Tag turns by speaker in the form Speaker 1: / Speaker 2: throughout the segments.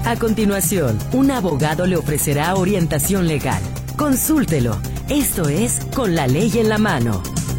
Speaker 1: A continuación, un abogado le ofrecerá orientación legal. Consúltelo. Esto es Con la Ley en la Mano.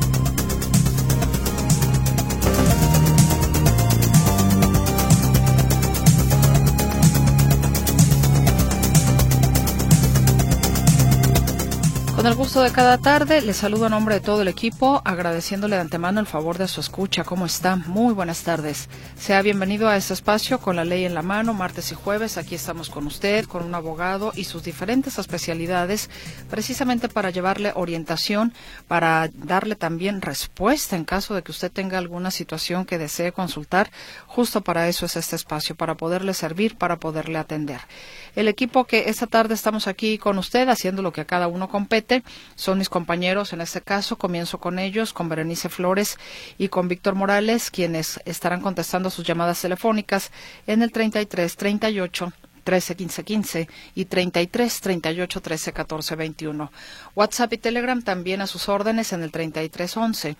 Speaker 2: Con el gusto de cada tarde, les saludo a nombre de todo el equipo, agradeciéndole de antemano el favor de su escucha. ¿Cómo está? Muy buenas tardes. Sea bienvenido a este espacio Con la Ley en la Mano, martes y jueves. Aquí estamos con usted, con un abogado y sus diferentes especialidades, precisamente para llevarle orientación, para darle también respuesta en caso de que usted tenga alguna situación que desee consultar. Justo para eso es este espacio, para poderle servir, para poderle atender. El equipo que esta tarde estamos aquí con usted, haciendo lo que a cada uno compete, son mis compañeros. En este caso comienzo con ellos, con Berenice Flores y con Víctor Morales, quienes estarán contestando sus llamadas telefónicas en el 33 38 13 15 15 y 33 38 13 14 21. WhatsApp y Telegram también a sus órdenes en el 33 11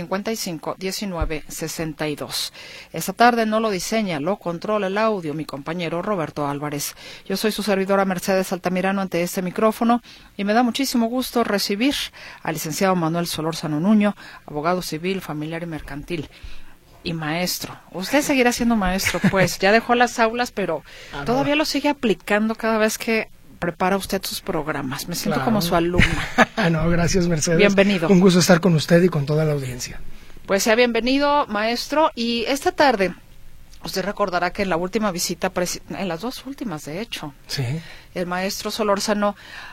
Speaker 2: 55 19 62. Esta tarde no lo diseña, lo controla el audio mi compañero Roberto Álvarez. Yo soy su servidora Mercedes Altamirano ante este micrófono y me da muchísimo gusto recibir al licenciado Manuel Solórzano Nuño, abogado civil, familiar y mercantil. Y maestro. Usted seguirá siendo maestro, pues. Ya dejó las aulas, pero todavía lo sigue aplicando cada vez que prepara usted sus programas. Me siento como su alumna.
Speaker 3: No, gracias, Mercedes.
Speaker 2: Bienvenido.
Speaker 3: Un gusto estar con usted y con toda la audiencia.
Speaker 2: Pues sea bienvenido, maestro. Y esta tarde, usted recordará que en la última visita, en las dos últimas, de hecho,
Speaker 3: sí,
Speaker 2: el maestro Solórzano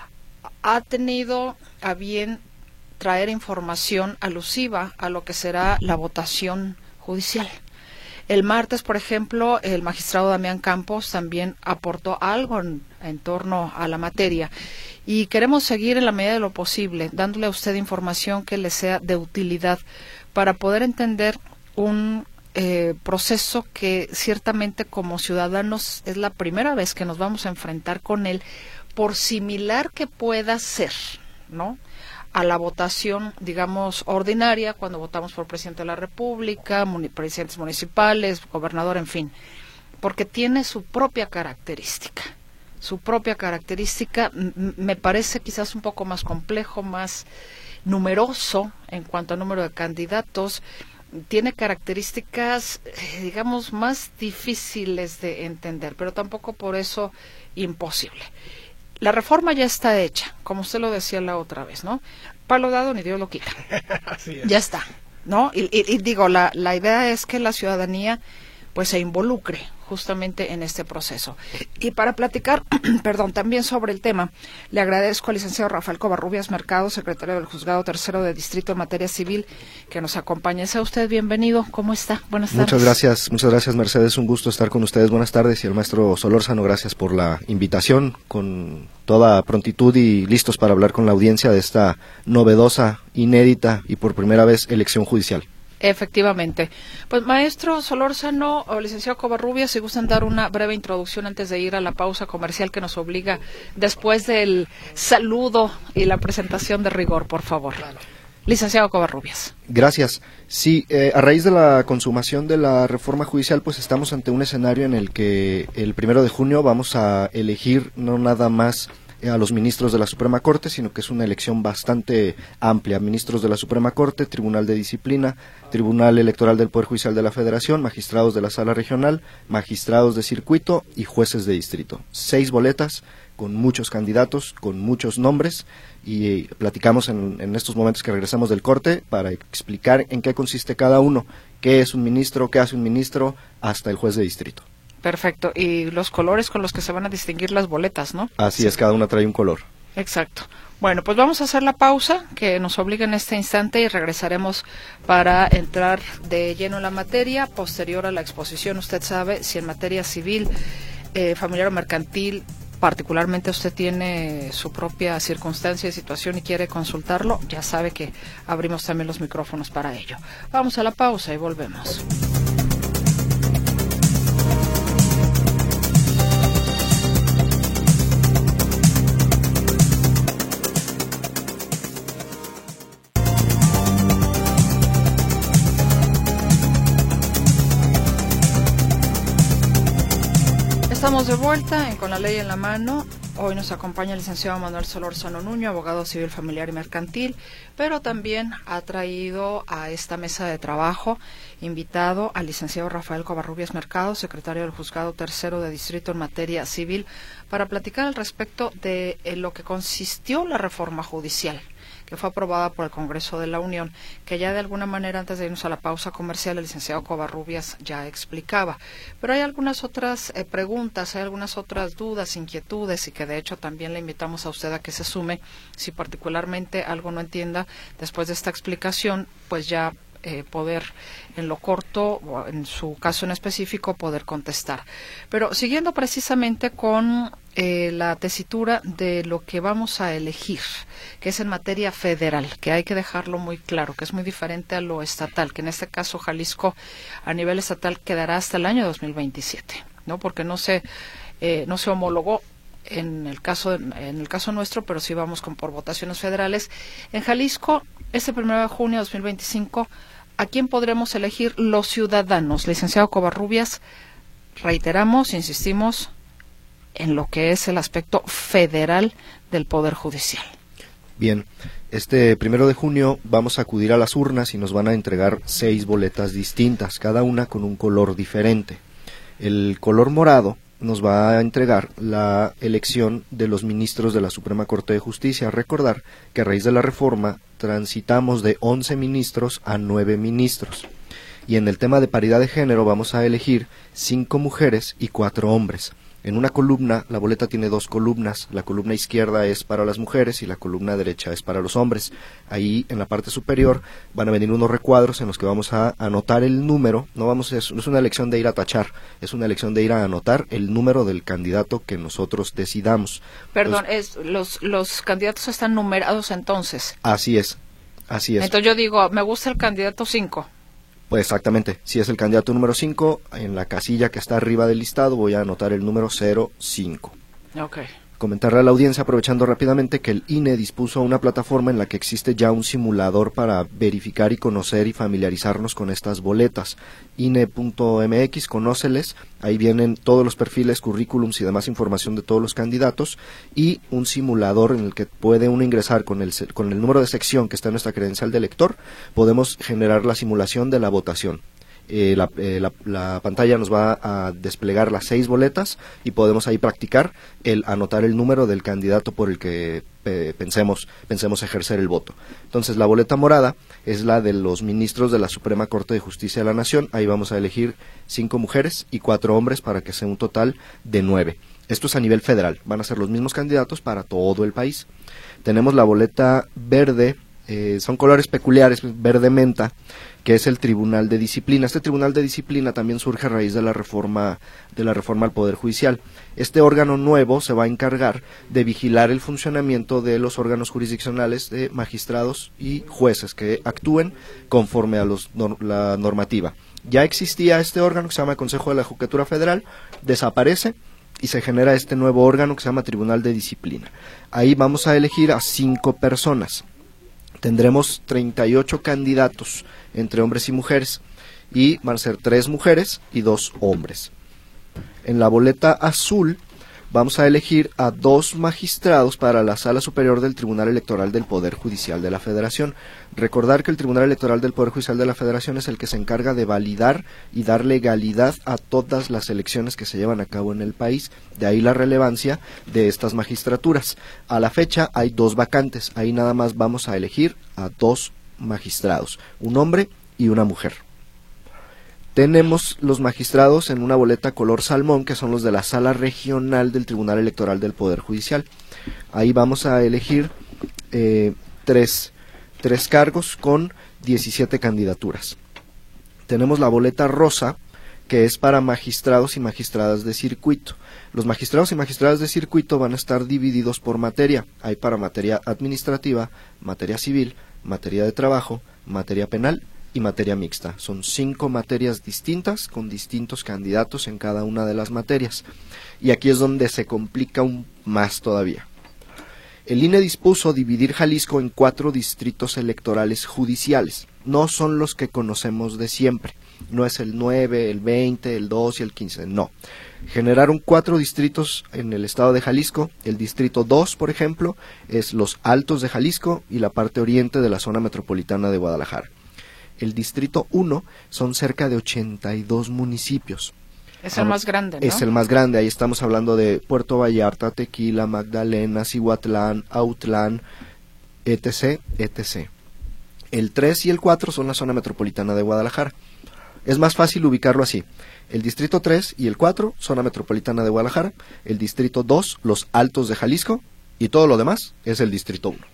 Speaker 2: ha tenido a bien traer información alusiva a lo que será la votación judicial. El martes, por ejemplo, el magistrado Damián Campos también aportó algo en torno a la materia y queremos seguir en la medida de lo posible dándole a usted información que le sea de utilidad para poder entender un proceso que ciertamente como ciudadanos es la primera vez que nos vamos a enfrentar con él, por similar que pueda ser, ¿no?, a la votación, digamos, ordinaria, cuando votamos por presidente de la República, presidentes municipales, gobernador, en fin, porque tiene su propia característica. Su propia característica me parece quizás un poco más complejo, más numeroso en cuanto a número de candidatos, tiene características, digamos, más difíciles de entender, pero tampoco por eso imposible. La reforma ya está hecha, como usted lo decía la otra vez, ¿no? Palo dado ni Dios lo quita.
Speaker 3: Así es.
Speaker 2: Ya está, ¿no? Y digo, la idea es que la ciudadanía pues se involucre justamente en este proceso. Y para platicar, perdón, también sobre el tema, le agradezco al licenciado Rafael Covarrubias Mercado, secretario del Juzgado Tercero de Distrito en Materia Civil, que nos acompaña. Sea usted bienvenido. ¿Cómo está? Buenas tardes.
Speaker 4: Muchas gracias, Mercedes. Un gusto estar con ustedes. Buenas tardes. Y el maestro Solórzano, gracias por la invitación, con toda prontitud y listos para hablar con la audiencia de esta novedosa, inédita y por primera vez elección judicial.
Speaker 2: Efectivamente. Pues maestro Solórzano o licenciado Covarrubias, si gustan dar una breve introducción antes de ir a la pausa comercial que nos obliga después del saludo y la presentación de rigor, por favor. Claro. Licenciado Covarrubias.
Speaker 4: Gracias. Sí, a raíz de la consumación de la reforma judicial, pues estamos ante un escenario en el que el 1 de junio vamos a elegir no nada más a los ministros de la Suprema Corte, sino que es una elección bastante amplia. Ministros de la Suprema Corte, Tribunal de Disciplina, Tribunal Electoral del Poder Judicial de la Federación, magistrados de la Sala Regional, magistrados de circuito y jueces de distrito. 6 boletas con muchos candidatos, con muchos nombres, y platicamos en estos momentos que regresamos del corte para explicar en qué consiste cada uno, qué es un ministro, qué hace un ministro, hasta el juez de distrito.
Speaker 2: Perfecto. Y los colores con los que se van a distinguir las boletas, ¿no?
Speaker 4: Así es, cada una trae un color.
Speaker 2: Exacto. Bueno, pues vamos a hacer la pausa que nos obliga en este instante y regresaremos para entrar de lleno en la materia. Posterior a la exposición, usted sabe, si en materia civil, familiar o mercantil, particularmente usted tiene su propia circunstancia y situación y quiere consultarlo, ya sabe que abrimos también los micrófonos para ello. Vamos a la pausa y volvemos. Estamos de vuelta Con la Ley en la Mano. Hoy nos acompaña el licenciado Manuel Solórzano Nuño, abogado civil, familiar y mercantil, pero también ha traído a esta mesa de trabajo invitado al licenciado Rafael Covarrubias Mercado, secretario del Juzgado Tercero de Distrito en materia civil, para platicar al respecto de lo que consistió la reforma judicial que fue aprobada por el Congreso de la Unión, que ya de alguna manera, antes de irnos a la pausa comercial, el licenciado Covarrubias ya explicaba. Pero hay algunas otras preguntas, hay algunas otras dudas, inquietudes, y que de hecho también le invitamos a usted a que se sume. Si particularmente algo no entienda, después de esta explicación, pues ya poder en lo corto, o en su caso en específico, poder contestar. Pero siguiendo precisamente con la tesitura de lo que vamos a elegir, que es en materia federal, que hay que dejarlo muy claro, que es muy diferente a lo estatal, que en este caso Jalisco a nivel estatal quedará hasta el año 2027, ¿no? Porque no se homologó en el caso nuestro, pero sí vamos por votaciones federales. En Jalisco, este 1 de junio de 2025, ¿a quién podremos elegir los ciudadanos? Licenciado Covarrubias, reiteramos, insistimos en lo que es el aspecto federal del Poder Judicial.
Speaker 4: Bien, este 1 de junio vamos a acudir a las urnas y nos van a entregar 6 boletas distintas, cada una con un color diferente. El color morado nos va a entregar la elección de los ministros de la Suprema Corte de Justicia. Recordar que a raíz de la reforma transitamos de 11 ministros a 9 ministros. Y en el tema de paridad de género vamos a elegir 5 mujeres y 4 hombres. En una columna, la boleta tiene 2 columnas. La columna izquierda es para las mujeres y la columna derecha es para los hombres. Ahí en la parte superior van a venir unos recuadros en los que vamos a anotar el número. No es una elección de ir a tachar, es una elección de ir a anotar el número del candidato que nosotros decidamos.
Speaker 2: Perdón, los candidatos están numerados entonces.
Speaker 4: Así es.
Speaker 2: Entonces yo digo, me gusta el candidato 5.
Speaker 4: Pues exactamente, si es el candidato número 5, en la casilla que está arriba del listado voy a anotar el número 05.
Speaker 2: Ok.
Speaker 4: Comentarle a la audiencia, aprovechando rápidamente, que el INE dispuso una plataforma en la que existe ya un simulador para verificar y conocer y familiarizarnos con estas boletas. INE.mx, conóceles, ahí vienen todos los perfiles, currículums y demás información de todos los candidatos, y un simulador en el que puede uno ingresar con el número de sección que está en nuestra credencial de elector. Podemos generar la simulación de la votación. La pantalla nos va a desplegar las 6 boletas y podemos ahí practicar el anotar el número del candidato por el que pensemos ejercer el voto. Entonces la boleta morada es la de los ministros de la Suprema Corte de Justicia de la Nación. Ahí vamos a elegir 5 mujeres y 4 hombres para que sea un total de 9. Esto es a nivel federal, van a ser los mismos candidatos para todo el país. Tenemos la boleta verde, son colores peculiares, verde menta, que es el Tribunal de Disciplina. Este Tribunal de Disciplina también surge a raíz de la reforma al Poder Judicial. Este órgano nuevo se va a encargar de vigilar el funcionamiento de los órganos jurisdiccionales de magistrados y jueces que actúen conforme a la normativa. Ya existía este órgano que se llama Consejo de la Judicatura Federal, desaparece y se genera este nuevo órgano que se llama Tribunal de Disciplina. Ahí vamos a elegir a 5 personas. Tendremos 38 candidatos entre hombres y mujeres, y van a ser 3 mujeres y 2 hombres. En la boleta azul vamos a elegir a 2 magistrados para la Sala Superior del Tribunal Electoral del Poder Judicial de la Federación. Recordar que el Tribunal Electoral del Poder Judicial de la Federación es el que se encarga de validar y dar legalidad a todas las elecciones que se llevan a cabo en el país. De ahí la relevancia de estas magistraturas. A la fecha hay 2 vacantes. Ahí nada más vamos a elegir a 2 magistrados, un hombre y una mujer. Tenemos los magistrados en una boleta color salmón, que son los de la Sala Regional del Tribunal Electoral del Poder Judicial. Ahí vamos a elegir 3 cargos con 17 candidaturas. Tenemos la boleta rosa, que es para magistrados y magistradas de circuito. Los magistrados y magistradas de circuito van a estar divididos por materia. Hay para materia administrativa, materia civil, materia de trabajo, materia penal y materia mixta. Son 5 materias distintas con distintos candidatos en cada una de las materias. Y aquí es donde se complica más todavía. El INE dispuso dividir Jalisco en 4 distritos electorales judiciales. No son los que conocemos de siempre. No es el 9, el 20, el 2 y el 15. No. Generaron 4 distritos en el estado de Jalisco. El distrito 2, por ejemplo, es los Altos de Jalisco y la parte oriente de la zona metropolitana de Guadalajara. El distrito 1 son cerca de 82 municipios.
Speaker 2: Es el más grande, ¿no?
Speaker 4: Es el más grande, ahí estamos hablando de Puerto Vallarta, Tequila, Magdalena, Cihuatlán, Autlán, etc., etc. El 3 y el 4 son la zona metropolitana de Guadalajara. Es más fácil ubicarlo así. El distrito 3 y el 4, zona metropolitana de Guadalajara. El distrito 2, los Altos de Jalisco. Y todo lo demás es el distrito 1.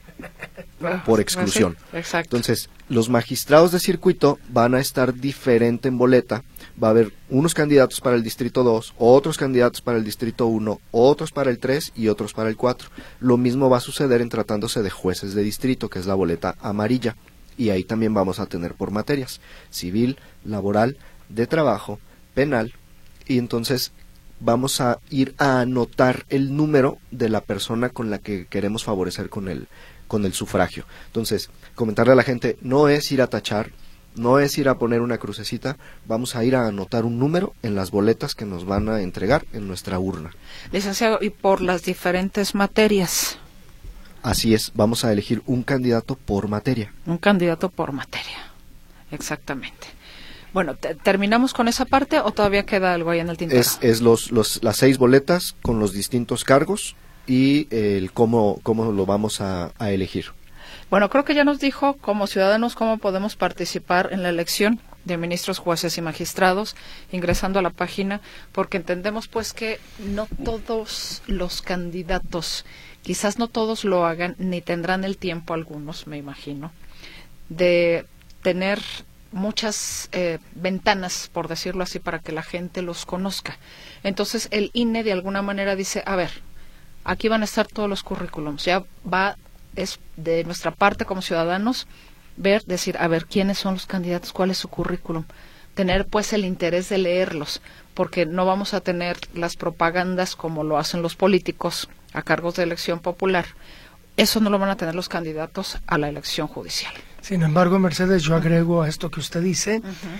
Speaker 4: Por exclusión.
Speaker 2: Sí, exacto.
Speaker 4: Entonces, los magistrados de circuito van a estar diferente en boleta. Va a haber unos candidatos para el distrito 2, otros candidatos para el distrito 1, otros para el 3 y otros para el 4. Lo mismo va a suceder en tratándose de jueces de distrito, que es la boleta amarilla. Y ahí también vamos a tener por materias: civil, laboral, de trabajo, penal. Y entonces vamos a ir a anotar el número de la persona con la que queremos favorecer con el sufragio. Entonces, comentarle a la gente, no es ir a tachar, no es ir a poner una crucecita, vamos a ir a anotar un número en las boletas que nos van a entregar en nuestra urna.
Speaker 2: Licenciado, y por las diferentes materias.
Speaker 4: Así es, vamos a elegir un candidato por materia.
Speaker 2: Un candidato por materia, exactamente. Bueno, ¿terminamos con esa parte o todavía queda algo ahí en el tintero?
Speaker 4: Es las 6 boletas con los distintos cargos y el cómo lo vamos a elegir.
Speaker 2: Bueno, creo que ya nos dijo como ciudadanos cómo podemos participar en la elección de ministros, jueces y magistrados, ingresando a la página, porque entendemos pues que no todos los candidatos, quizás no todos lo hagan, ni tendrán el tiempo, algunos, me imagino, de tener muchas ventanas, por decirlo así, para que la gente los conozca. Entonces el INE de alguna manera dice, a ver, aquí van a estar todos los currículums, es de nuestra parte como ciudadanos decir, a ver, quiénes son los candidatos, cuál es su currículum, tener pues el interés de leerlos, porque no vamos a tener las propagandas como lo hacen los políticos a cargos de elección popular. Eso no lo van a tener los candidatos a la elección judicial.
Speaker 3: Sin embargo, Mercedes, yo agrego a esto que usted dice,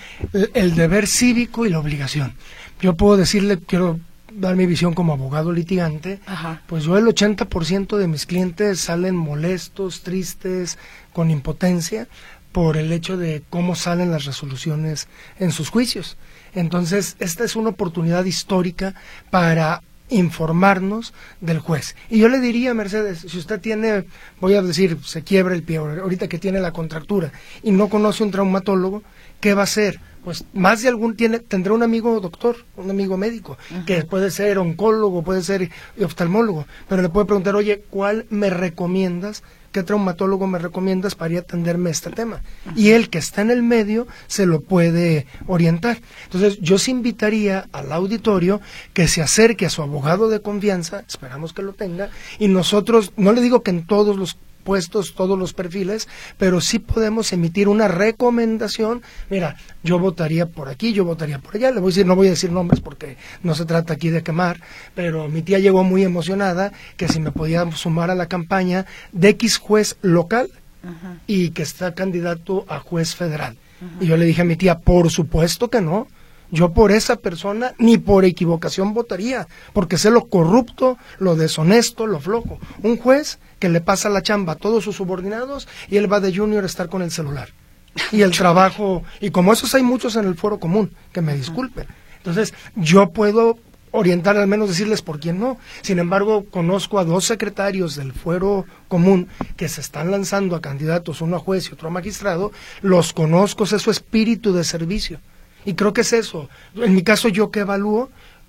Speaker 3: el deber cívico y la obligación. Yo puedo decirle, quiero dar mi visión como abogado litigante, pues yo el 80% de mis clientes salen molestos, tristes, con impotencia, por el hecho de cómo salen las resoluciones en sus juicios. Entonces, esta es una oportunidad histórica para informarnos del juez. Y yo le diría, Mercedes, si usted tiene, voy a decir, se quiebra el pie ahorita que tiene la contractura y no conoce un traumatólogo, ¿qué va a hacer? Pues más de algún tendrá un amigo doctor, un amigo médico, que puede ser oncólogo, puede ser oftalmólogo, pero le puede preguntar, oye, ¿cuál me recomiendas? ¿Qué traumatólogo me recomiendas para ir a atenderme este tema? Y el que está en el medio se lo puede orientar. Entonces, yo sí invitaría al auditorio que se acerque a su abogado de confianza, esperamos que lo tenga, y nosotros, no le digo que en todos los puestos, todos los perfiles, pero sí podemos emitir una recomendación. Mira, yo votaría por aquí, yo votaría por allá. Le voy a decir, no voy a decir nombres porque no se trata aquí de quemar, pero mi tía llegó muy emocionada que si me podía sumar a la campaña de X juez local y que está candidato a juez federal. Y yo le dije a mi tía, por supuesto que no. Yo por esa persona ni por equivocación votaría, porque sé lo corrupto, lo deshonesto, lo flojo. Un juez que le pasa la chamba a todos sus subordinados y él va de junior a estar con el celular. Y el trabajo, y como esos hay muchos en el foro común, que me disculpen. Entonces, yo puedo orientar, al menos decirles por quién no. Sin embargo, conozco a 2 secretarios del fuero común que se están lanzando a candidatos, uno a juez y otro a magistrado. Los conozco, es su espíritu de servicio. Y creo que es eso. En mi caso, yo que evalúo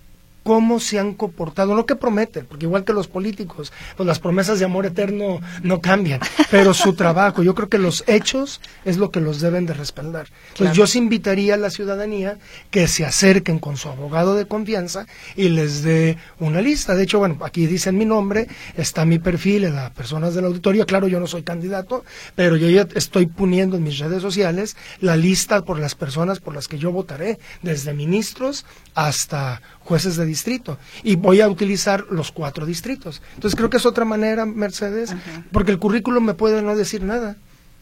Speaker 3: cómo se han comportado, no que prometen, porque igual que los políticos, pues las promesas de amor eterno no cambian, pero su trabajo, yo creo que los hechos es lo que los deben de respaldar. Entonces yo sí invitaría a la ciudadanía que se acerquen con su abogado de confianza y les dé una lista. De hecho, bueno, aquí dicen mi nombre, está mi perfil en las personas del auditorio, claro, yo no soy candidato, pero yo ya estoy poniendo en mis redes sociales la lista por las personas por las que yo votaré, desde ministros hasta jueces de distrito y voy a utilizar los 4 distritos. Entonces creo que es otra manera, Mercedes, porque el currículum me puede no decir nada.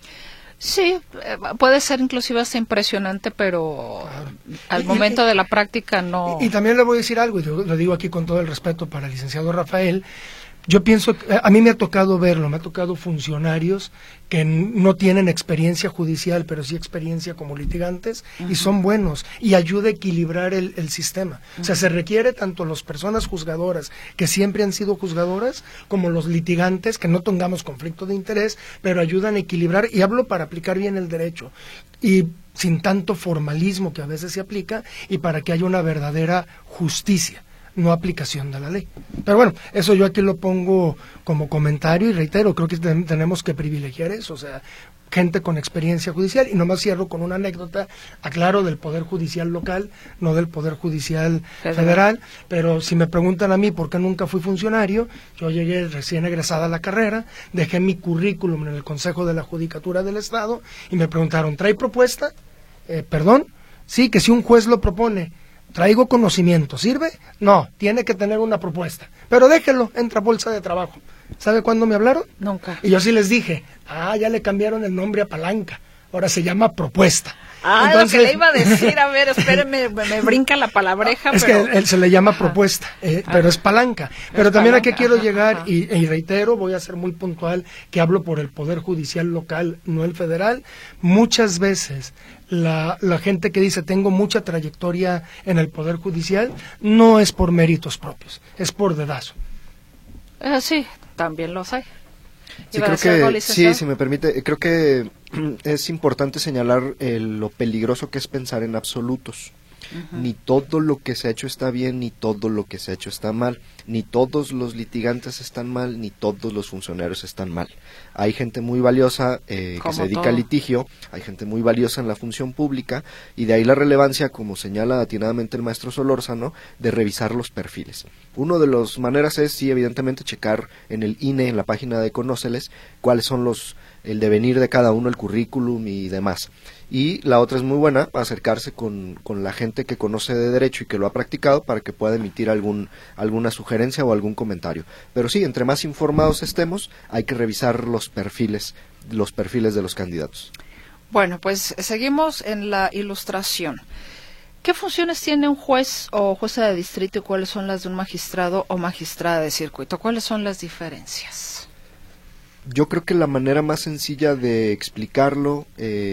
Speaker 2: Sí, puede ser inclusive hasta impresionante, pero al momento de la práctica no.
Speaker 3: Y también le voy a decir algo, y lo digo aquí con todo el respeto para el licenciado Rafael. Yo pienso, a mí me ha tocado verlo, me ha tocado funcionarios que no tienen experiencia judicial, pero sí experiencia como litigantes, y son buenos, y ayuda a equilibrar el sistema. O sea, se requiere tanto las personas juzgadoras, que siempre han sido juzgadoras, como los litigantes, que no tengamos conflicto de interés, pero ayudan a equilibrar, y hablo para aplicar bien el derecho, y sin tanto formalismo que a veces se aplica, y para que haya una verdadera justicia, no aplicación de la ley. Pero bueno, eso yo aquí lo pongo como comentario y reitero, creo que tenemos que privilegiar eso, o sea, gente con experiencia judicial. Y nomás cierro con una anécdota, aclaro, del Poder Judicial local, no del Poder Judicial federal, pero si me preguntan a mí por qué nunca fui funcionario, yo llegué recién egresada a la carrera, dejé mi currículum en el Consejo de la Judicatura del Estado y me preguntaron, ¿trae propuesta? ¿Perdón? Sí, que si un juez lo propone, traigo conocimiento, ¿sirve? No, tiene que tener una propuesta. Pero déjelo, entra bolsa de trabajo. ¿Sabe cuándo me hablaron?
Speaker 2: Nunca.
Speaker 3: Y yo sí les dije, ya le cambiaron el nombre a palanca, ahora se llama propuesta.
Speaker 2: Entonces, lo que le iba a decir, a ver, espéreme, me brinca la palabreja.
Speaker 3: Es pero... que él se le llama propuesta, pero es palanca. Pero es también palanca. Aquí quiero llegar, y reitero, voy a ser muy puntual, que hablo por el Poder Judicial local, no el federal. Muchas veces la gente que dice tengo mucha trayectoria en el Poder Judicial, no es por méritos propios, es por dedazo.
Speaker 2: Sí, también los hay.
Speaker 4: Sí, creo que, sí, si me permite, creo que es importante señalar lo peligroso que es pensar en absolutos. Ni todo lo que se ha hecho está bien, ni todo lo que se ha hecho está mal, ni todos los litigantes están mal, ni todos los funcionarios están mal. Hay gente muy valiosa que se dedica al litigio, hay gente muy valiosa en la función pública, y de ahí la relevancia, como señala atinadamente el maestro Solórzano, de revisar los perfiles. Una de las maneras es, sí, evidentemente, checar en el INE, en la página de Conóceles, cuáles son el devenir de cada uno, el currículum y demás. Y la otra es muy buena, acercarse con la gente que conoce de derecho y que lo ha practicado para que pueda emitir alguna sugerencia o algún comentario. Pero sí, entre más informados estemos, hay que revisar los perfiles de los candidatos.
Speaker 2: Bueno, pues seguimos en la ilustración. ¿Qué funciones tiene un juez o jueza de distrito y cuáles son las de un magistrado o magistrada de circuito? ¿Cuáles son las diferencias?
Speaker 4: Yo creo que la manera más sencilla de explicarlo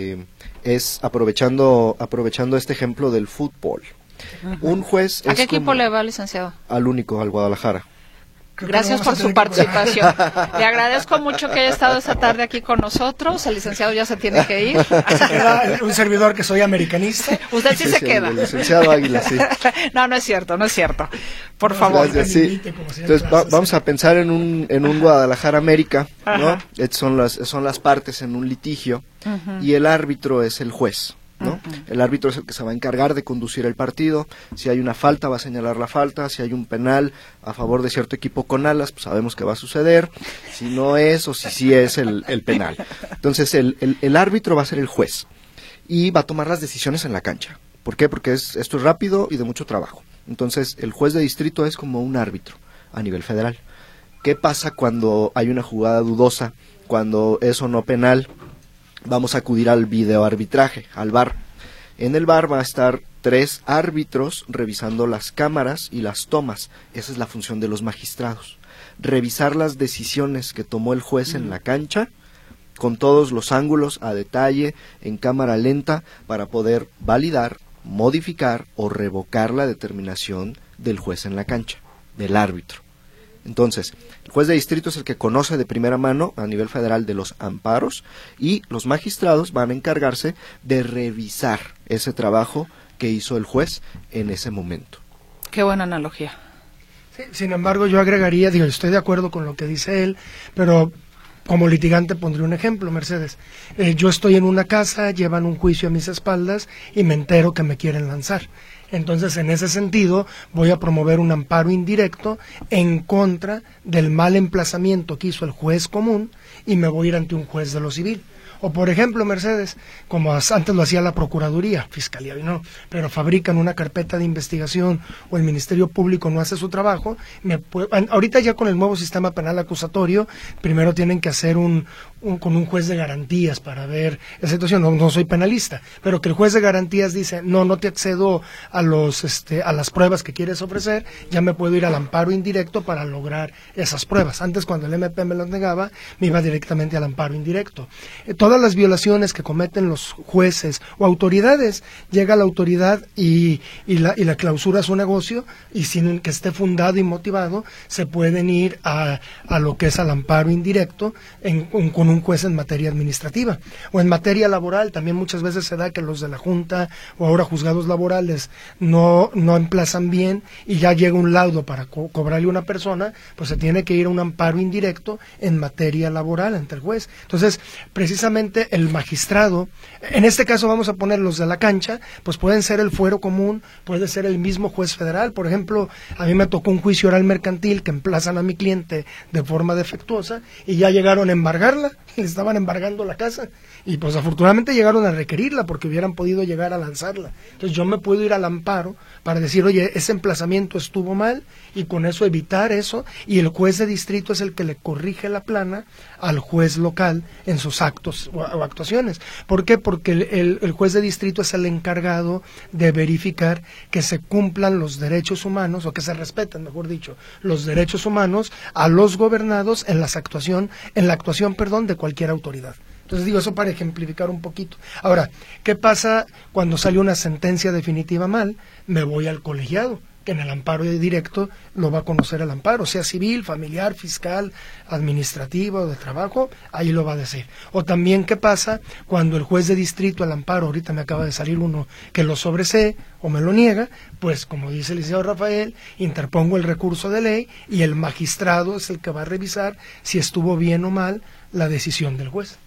Speaker 4: es aprovechando este ejemplo del fútbol. Un juez
Speaker 2: ¿A qué equipo le va, licenciado?
Speaker 4: Al único, al Guadalajara.
Speaker 2: Gracias por su participación. Le agradezco mucho que haya estado esta tarde aquí con nosotros. El licenciado ya se tiene que ir.
Speaker 3: Se queda un servidor que soy americanista.
Speaker 2: Usted sí se queda.
Speaker 4: El licenciado Águila, sí.
Speaker 2: No es cierto. Por favor.
Speaker 4: Gracias, sí. Entonces vamos a pensar en un Guadalajara América, ¿no? Son las partes en un litigio, y el árbitro es el juez, ¿no? El árbitro es el que se va a encargar de conducir el partido. Si hay una falta, va a señalar la falta. Si hay un penal a favor de cierto equipo con alas, pues sabemos que va a suceder. Si no es, o si sí es el penal. Entonces el árbitro va a ser el juez y va a tomar las decisiones en la cancha. ¿Por qué? Porque esto es rápido y de mucho trabajo. Entonces el juez de distrito es como un árbitro a nivel federal. ¿Qué pasa cuando hay una jugada dudosa? Cuando es o no penal, vamos a acudir al videoarbitraje, al VAR. En el VAR va a estar 3 árbitros revisando las cámaras y las tomas. Esa es la función de los magistrados. Revisar las decisiones que tomó el juez en la cancha, con todos los ángulos a detalle, en cámara lenta, para poder validar, modificar o revocar la determinación del juez en la cancha, del árbitro. Entonces, el juez de distrito es el que conoce de primera mano a nivel federal de los amparos, y los magistrados van a encargarse de revisar ese trabajo que hizo el juez en ese momento.
Speaker 2: Qué buena analogía.
Speaker 3: Sí, sin embargo, yo agregaría, estoy de acuerdo con lo que dice él, pero como litigante pondré un ejemplo, Mercedes. Yo estoy en una casa, llevan un juicio a mis espaldas y me entero que me quieren lanzar. Entonces, en ese sentido, voy a promover un amparo indirecto en contra del mal emplazamiento que hizo el juez común, y me voy a ir ante un juez de lo civil. O por ejemplo, Mercedes, como antes lo hacía la Procuraduría, Fiscalía, no, pero fabrican una carpeta de investigación o el Ministerio Público no hace su trabajo, ahorita ya con el nuevo sistema penal acusatorio, primero tienen que hacer con un juez de garantías para ver la situación. No soy penalista, pero que el juez de garantías dice, no te accedo a las pruebas que quieres ofrecer, ya me puedo ir al amparo indirecto para lograr esas pruebas. Antes, cuando el MP me las negaba, me iba directamente al amparo indirecto. Todas las violaciones que cometen los jueces o autoridades, llega la autoridad y la clausura su negocio, y sin que esté fundado y motivado, se pueden ir a lo que es al amparo indirecto con un juez en materia administrativa. O en materia laboral, también muchas veces se da que los de la Junta o ahora juzgados laborales no emplazan bien y ya llega un laudo para cobrarle a una persona, pues se tiene que ir a un amparo indirecto en materia laboral ante el juez. Entonces, precisamente el magistrado, en este caso vamos a poner los de la cancha, pues pueden ser el fuero común, puede ser el mismo juez federal. Por ejemplo, a mí me tocó un juicio oral mercantil que emplazan a mi cliente de forma defectuosa y ya llegaron a embargarla, le estaban embargando la casa y pues afortunadamente llegaron a requerirla porque hubieran podido llegar a lanzarla. Entonces yo me puedo ir al amparo para decir, oye, ese emplazamiento estuvo mal, y con eso evitar eso, y el juez de distrito es el que le corrige la plana al juez local en sus actos o actuaciones. ¿Por qué? Porque el juez de distrito es el encargado de verificar que se cumplan los derechos humanos, o que se respeten, mejor dicho, los derechos humanos a los gobernados en la actuación de cualquier autoridad. Entonces digo eso para ejemplificar un poquito. Ahora, ¿qué pasa cuando sale una sentencia definitiva mal? Me voy al colegiado, que en el amparo directo lo va a conocer el amparo, sea civil, familiar, fiscal, administrativo, de trabajo, ahí lo va a decir. O también, ¿qué pasa cuando el juez de distrito, el amparo, ahorita me acaba de salir uno que lo sobresee o me lo niega? Pues como dice el licenciado Rafael, interpongo el recurso de ley y el magistrado es el que va a revisar si estuvo bien o mal la decisión del juez.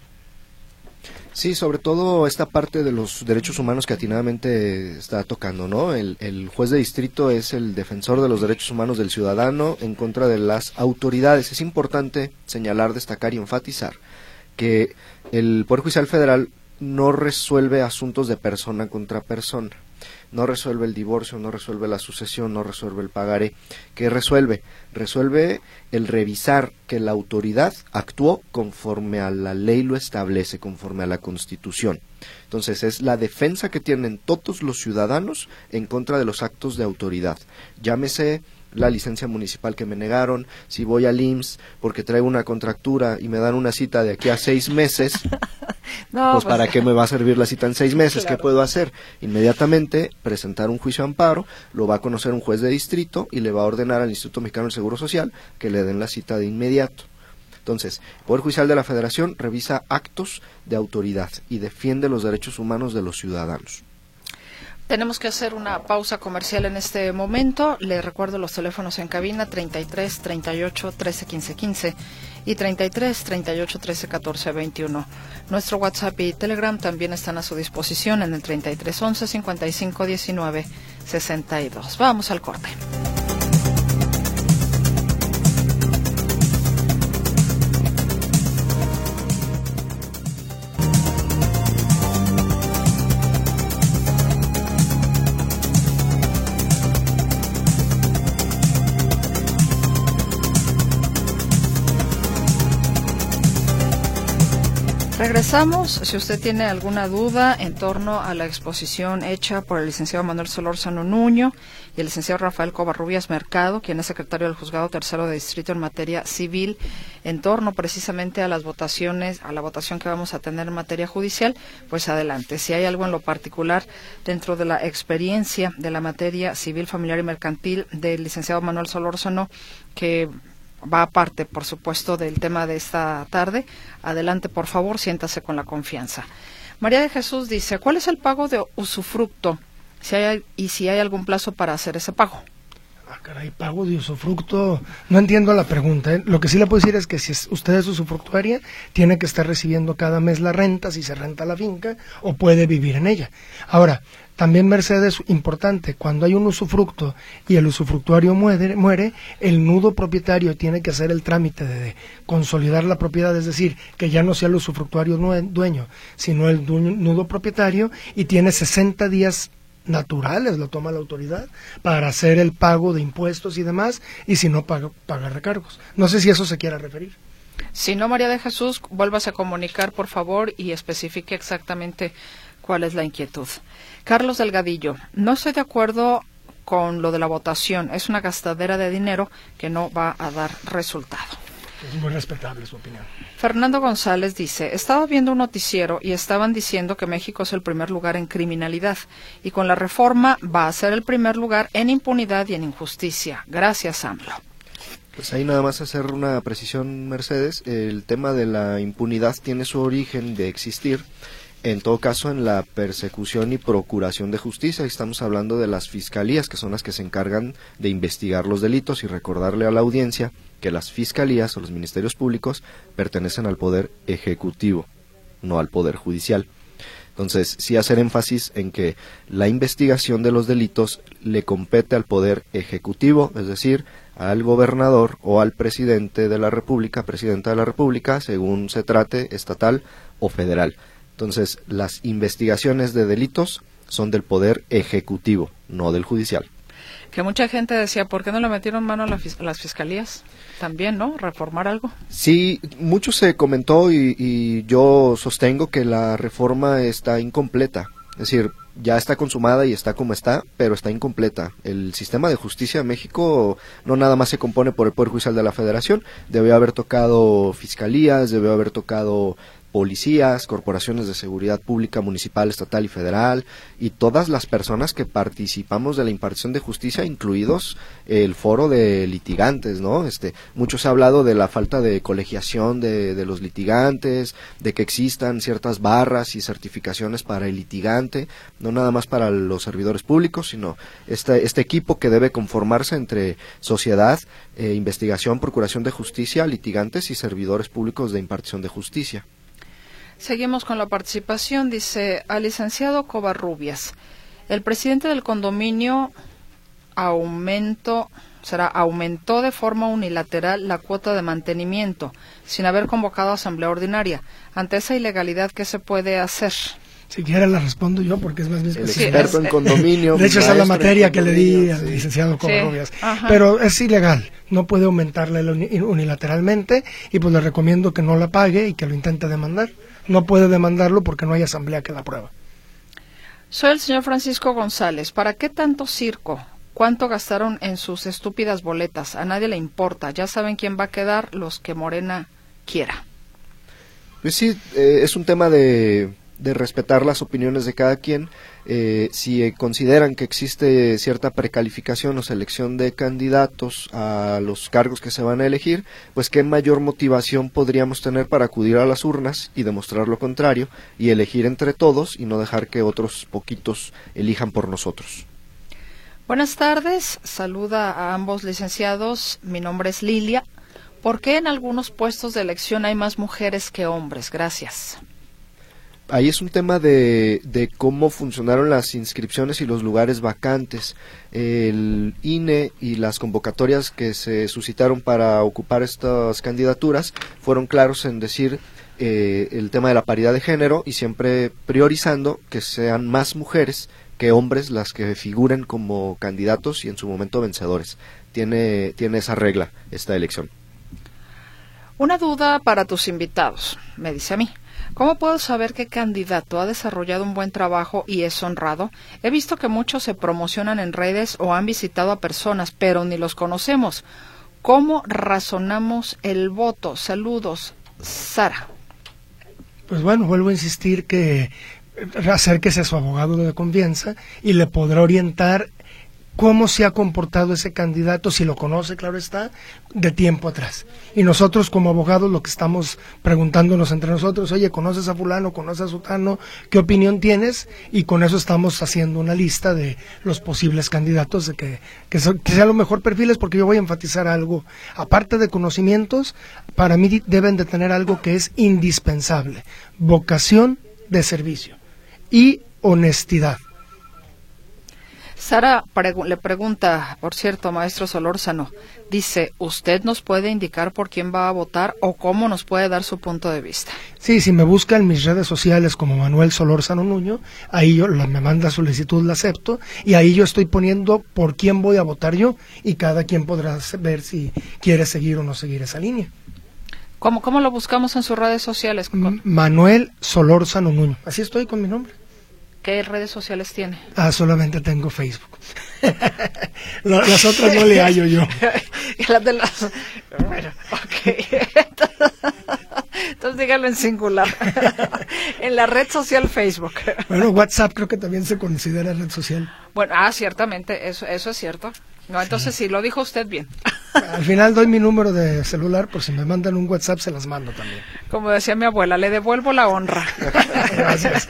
Speaker 4: Sí, sobre todo esta parte de los derechos humanos que atinadamente está tocando, ¿no? El juez de distrito es el defensor de los derechos humanos del ciudadano en contra de las autoridades. Es importante señalar, destacar y enfatizar que el Poder Judicial Federal no resuelve asuntos de persona contra persona. No resuelve el divorcio, no resuelve la sucesión, no resuelve el pagaré. ¿Qué resuelve? Resuelve el revisar que la autoridad actuó conforme a la ley lo establece, conforme a la Constitución. Entonces es la defensa que tienen todos los ciudadanos en contra de los actos de autoridad. Llámese la licencia municipal que me negaron, si voy al IMSS porque traigo una contractura y me dan una cita de aquí a 6 meses, pues ¿para qué me va a servir la cita en 6 meses? Claro. ¿Qué puedo hacer? Inmediatamente presentar un juicio de amparo, lo va a conocer un juez de distrito y le va a ordenar al Instituto Mexicano del Seguro Social que le den la cita de inmediato. Entonces, el Poder Judicial de la Federación revisa actos de autoridad y defiende los derechos humanos de los ciudadanos.
Speaker 2: Tenemos que hacer una pausa comercial en este momento. Le recuerdo los teléfonos en cabina: 33 38 13 15 15 y 33 38 13 14 21. Nuestro WhatsApp y Telegram también están a su disposición en el 33 11 55 19 62. Vamos al corte. Regresamos. Si usted tiene alguna duda en torno a la exposición hecha por el licenciado Manuel Solórzano Nuño y el licenciado Rafael Covarrubias Mercado, quien es secretario del Juzgado Tercero de Distrito en materia civil, en torno precisamente a las votaciones, a la votación que vamos a tener en materia judicial, pues adelante. Si hay algo en lo particular dentro de la experiencia de la materia civil, familiar y mercantil del licenciado Manuel Solórzano, que va aparte, por supuesto, del tema de esta tarde, adelante, por favor, siéntase con la confianza. María de Jesús dice, ¿cuál es el pago de usufructo? Si hay algún plazo para hacer ese pago.
Speaker 3: Caray, pago de usufructo, no entiendo la pregunta, ¿eh? Lo que sí le puedo decir es que si usted es usufructuaria, tiene que estar recibiendo cada mes la renta, si se renta la finca, o puede vivir en ella. Ahora, también, Mercedes, importante, cuando hay un usufructo y el usufructuario muere, el nudo propietario tiene que hacer el trámite de consolidar la propiedad, es decir, que ya no sea el usufructuario dueño, sino el nudo propietario, y tiene 60 días naturales, lo toma la autoridad, para hacer el pago de impuestos y demás, y si no, paga recargos. No sé si eso se quiera referir.
Speaker 2: Si no, María de Jesús, vuélvase a comunicar, por favor, y especifique exactamente cuál es la inquietud. Carlos Delgadillo, no estoy de acuerdo con lo de la votación. Es una gastadera de dinero que no va a dar resultado.
Speaker 3: Es muy respetable su opinión.
Speaker 2: Fernando González dice, estaba viendo un noticiero y estaban diciendo que México es el primer lugar en criminalidad y con la reforma va a ser el primer lugar en impunidad y en injusticia. Gracias, AMLO.
Speaker 4: Pues ahí nada más hacer una precisión, Mercedes. El tema de la impunidad tiene su origen de existir, en todo caso, en la persecución y procuración de justicia. Estamos hablando de las fiscalías, que son las que se encargan de investigar los delitos, y recordarle a la audiencia que las fiscalías o los ministerios públicos pertenecen al poder ejecutivo, no al poder judicial. Entonces, sí hacer énfasis en que la investigación de los delitos le compete al poder ejecutivo, es decir, al gobernador o al presidente de la República, presidenta de la República, según se trate, estatal o federal. Entonces, las investigaciones de delitos son del poder ejecutivo, no del judicial.
Speaker 2: Que mucha gente decía, ¿por qué no le metieron mano a las fiscalías? También, ¿no? ¿Reformar algo?
Speaker 4: Sí, mucho se comentó y yo sostengo que la reforma está incompleta. Es decir, ya está consumada y está como está, pero está incompleta. El sistema de justicia de México no nada más se compone por el Poder Judicial de la Federación. Debió haber tocado fiscalías, debió haber tocado policías, corporaciones de seguridad pública, municipal, estatal y federal, y todas las personas que participamos de la impartición de justicia, incluidos el foro de litigantes, ¿no? Mucho se ha hablado de la falta de colegiación de los litigantes, de que existan ciertas barras y certificaciones para el litigante, no nada más para los servidores públicos, sino este equipo que debe conformarse entre sociedad, investigación, procuración de justicia, litigantes y servidores públicos de impartición de justicia.
Speaker 2: Seguimos con la participación. Dice, al licenciado Covarrubias, el presidente del condominio aumentó de forma unilateral la cuota de mantenimiento, sin haber convocado a asamblea ordinaria. Ante esa ilegalidad, ¿qué se puede hacer?
Speaker 3: Si quiere la respondo yo, porque es más mi
Speaker 4: especialidad. El experto en condominio.
Speaker 3: De hecho, esa es la materia que le di al licenciado Covarrubias. Sí. Pero es ilegal, no puede aumentarla unilateralmente, y pues le recomiendo que no la pague y que lo intente demandar. No puede demandarlo porque no hay asamblea que la aprueba.
Speaker 2: Soy el señor Francisco González. ¿Para qué tanto circo? ¿Cuánto gastaron en sus estúpidas boletas? A nadie le importa. Ya saben quién va a quedar, los que Morena quiera.
Speaker 4: Pues sí, es un tema de respetar las opiniones de cada quien. Si consideran que existe cierta precalificación o selección de candidatos a los cargos que se van a elegir, pues qué mayor motivación podríamos tener para acudir a las urnas y demostrar lo contrario y elegir entre todos y no dejar que otros poquitos elijan por nosotros.
Speaker 2: Buenas tardes, saluda a ambos licenciados, mi nombre es Lilia. ¿Por qué en algunos puestos de elección hay más mujeres que hombres? Gracias.
Speaker 4: Ahí es un tema de cómo funcionaron las inscripciones y los lugares vacantes. El INE y las convocatorias que se suscitaron para ocupar estas candidaturas fueron claros en decir el tema de la paridad de género, y siempre priorizando que sean más mujeres que hombres las que figuren como candidatos y en su momento vencedores. Tiene esa regla esta elección.
Speaker 2: Una duda para tus invitados, me dice a mí. ¿Cómo puedo saber qué candidato ha desarrollado un buen trabajo y es honrado? He visto que muchos se promocionan en redes o han visitado a personas, pero ni los conocemos. ¿Cómo razonamos el voto? Saludos, Sara.
Speaker 3: Pues bueno, vuelvo a insistir que acérquese a su abogado de confianza y le podrá orientar cómo se ha comportado ese candidato, si lo conoce, claro está, de tiempo atrás. Y nosotros como abogados lo que estamos preguntándonos entre nosotros, oye, ¿conoces a fulano, conoces a sutano? ¿Qué opinión tienes? Y con eso estamos haciendo una lista de los posibles candidatos de que sean los mejor perfiles, porque yo voy a enfatizar algo. Aparte de conocimientos, para mí deben de tener algo que es indispensable: vocación de servicio y honestidad.
Speaker 2: Sara le pregunta, por cierto, maestro Solórzano, dice, ¿usted nos puede indicar por quién va a votar o cómo nos puede dar su punto de vista?
Speaker 3: Sí, si me busca en mis redes sociales como Manuel Solórzano Nuño, ahí me manda solicitud, la acepto, y ahí yo estoy poniendo por quién voy a votar yo, y cada quien podrá ver si quiere seguir o no seguir esa línea.
Speaker 2: ¿Cómo lo buscamos en sus redes sociales?
Speaker 3: Manuel Solórzano Nuño, así estoy con mi nombre.
Speaker 2: ¿Qué redes sociales tiene?
Speaker 3: Solamente tengo Facebook. Las otras no le hallo yo.
Speaker 2: Las de las... Bueno, ok. Entonces dígalo en singular. En la red social Facebook.
Speaker 3: Bueno, WhatsApp creo que también se considera red social.
Speaker 2: Bueno, ciertamente, eso es cierto. No, entonces sí, lo dijo usted bien.
Speaker 3: Al final doy mi número de celular, por si me mandan un WhatsApp se las mando también.
Speaker 2: Como decía mi abuela, le devuelvo la honra.
Speaker 3: Gracias.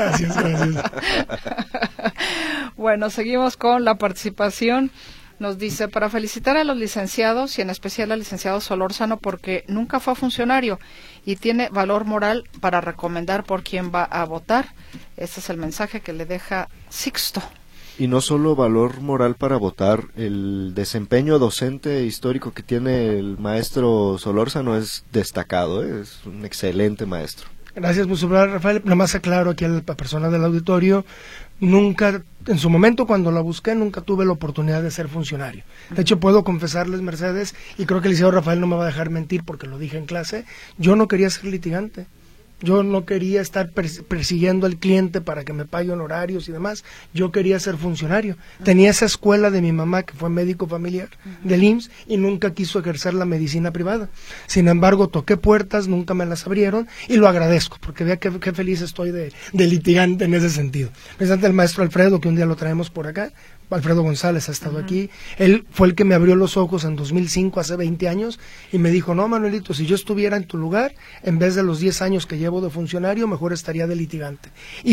Speaker 2: Bueno, seguimos con la participación. Nos dice, para felicitar a los licenciados y en especial al licenciado Solórzano porque nunca fue funcionario y tiene valor moral para recomendar por quién va a votar. Ese es el mensaje que le deja Sixto.
Speaker 4: Y no solo valor moral para votar, el desempeño docente histórico que tiene el maestro Solórzano es destacado, es un excelente maestro.
Speaker 3: Gracias, Rafael. Nada más aclaro aquí a la persona del auditorio, nunca, en su momento cuando la busqué, nunca tuve la oportunidad de ser funcionario. De hecho, puedo confesarles, Mercedes, y creo que el licenciado Rafael no me va a dejar mentir porque lo dije en clase, yo no quería ser litigante. Yo no quería estar persiguiendo al cliente para que me pague honorarios y demás. Yo quería ser funcionario. Tenía esa escuela de mi mamá, que fue médico familiar del IMSS, y nunca quiso ejercer la medicina privada. Sin embargo, toqué puertas, nunca me las abrieron, y lo agradezco, porque vea qué feliz estoy de litigante en ese sentido. Precisamente el maestro Alfredo, que un día lo traemos por acá, Alfredo González ha estado aquí, él fue el que me abrió los ojos en 2005, hace 20 años, y me dijo, no, Manuelito, si yo estuviera en tu lugar, en vez de los 10 años que llevo de funcionario, mejor estaría de litigante. Y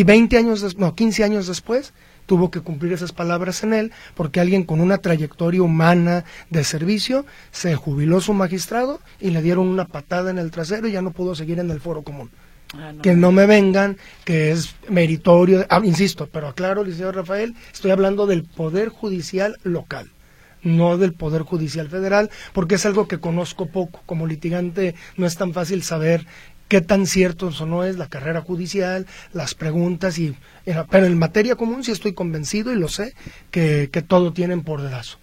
Speaker 3: 15 años después, tuvo que cumplir esas palabras en él, porque alguien con una trayectoria humana de servicio, se jubiló su magistrado, y le dieron una patada en el trasero, y ya no pudo seguir en el foro común. No. Que no me vengan, que es meritorio, insisto, pero aclaro, licenciado Rafael, estoy hablando del Poder Judicial local, no del Poder Judicial federal, porque es algo que conozco poco. Como litigante no es tan fácil saber qué tan cierto o no es la carrera judicial, las preguntas, pero en materia común sí estoy convencido y lo sé, que todo tienen por dedazo.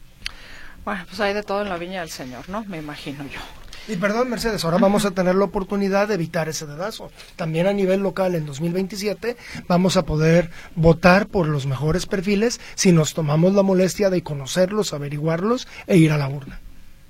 Speaker 2: Bueno, pues hay de todo en la viña del Señor, ¿no? Me imagino yo.
Speaker 3: Y perdón, Mercedes, ahora vamos a tener la oportunidad de evitar ese dedazo. También a nivel local, en 2027, vamos a poder votar por los mejores perfiles si nos tomamos la molestia de conocerlos, averiguarlos e ir a la urna.